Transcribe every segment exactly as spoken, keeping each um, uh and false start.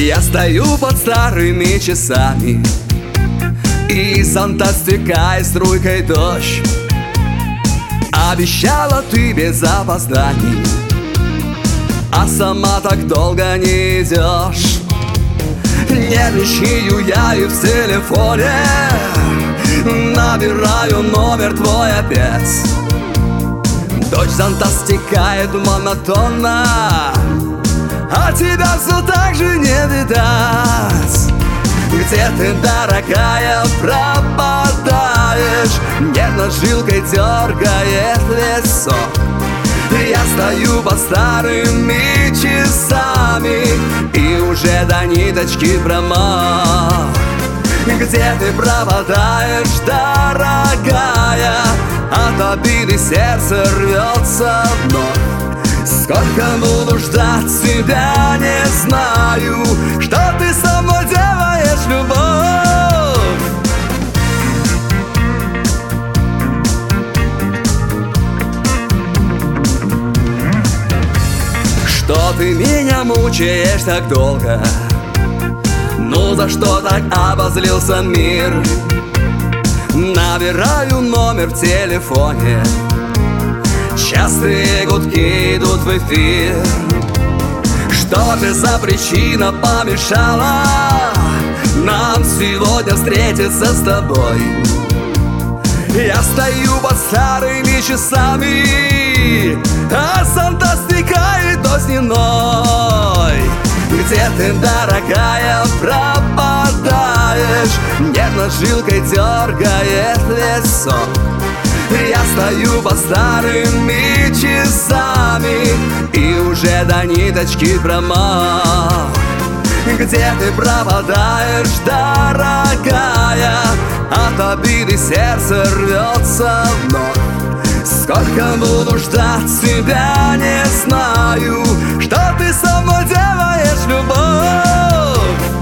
Я стою под старыми часами, и зонта стекает струйкой дождь. Обещала ты без опозданий, а сама так долго не идешь. Нервничаю я и в телефоне набираю номер твой опять. Дождь зонта стекает монотонно, а тебя все так же не видать. Где ты, дорогая, пропадаешь? Нервно жилкой дергает лицо. Я стою по старыми часами и уже до ниточки промок. Где ты пропадаешь, дорогая? От обиды сердце рвется вновь. Сколько буду ждать тебя, не знаю. Что ты со мной делаешь, любовь? Что ты меня мучаешь так долго? Ну за что так обозлился мир? Набираю номер в телефоне, частые гудки идут в эфир. Что же за причина помешала нам сегодня встретиться с тобой? Я стою под старыми часами, а зонта стекает осенной. Где ты, дорогая, пропадаешь? Нервно жилкой дергает лицо. Я стою по старыми часами и уже до ниточки промок. Где ты пропадаешь, дорогая? От обиды сердце рвется вновь. Сколько буду ждать тебя, не знаю. Что ты со мной делаешь, любовь?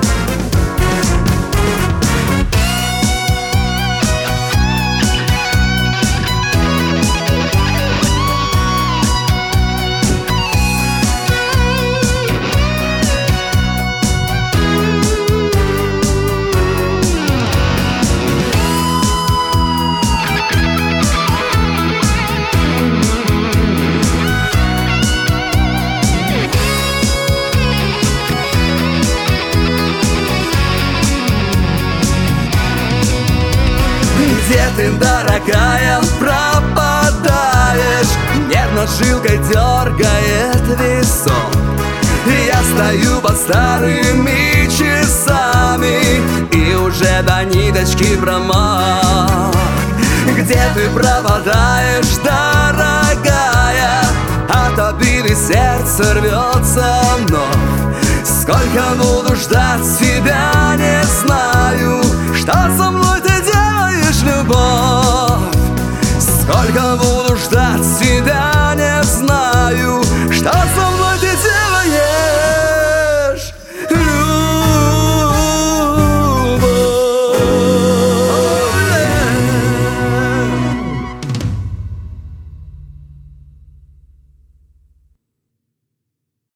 Где ты, дорогая, пропадаешь? Нервно жилкой дергает висок. Я стою под старыми часами и уже до ниточки промок. Где ты пропадаешь, дорогая? От обиды сердце рвется вновь. Сколько буду ждать тебя, не знаю. Что со мной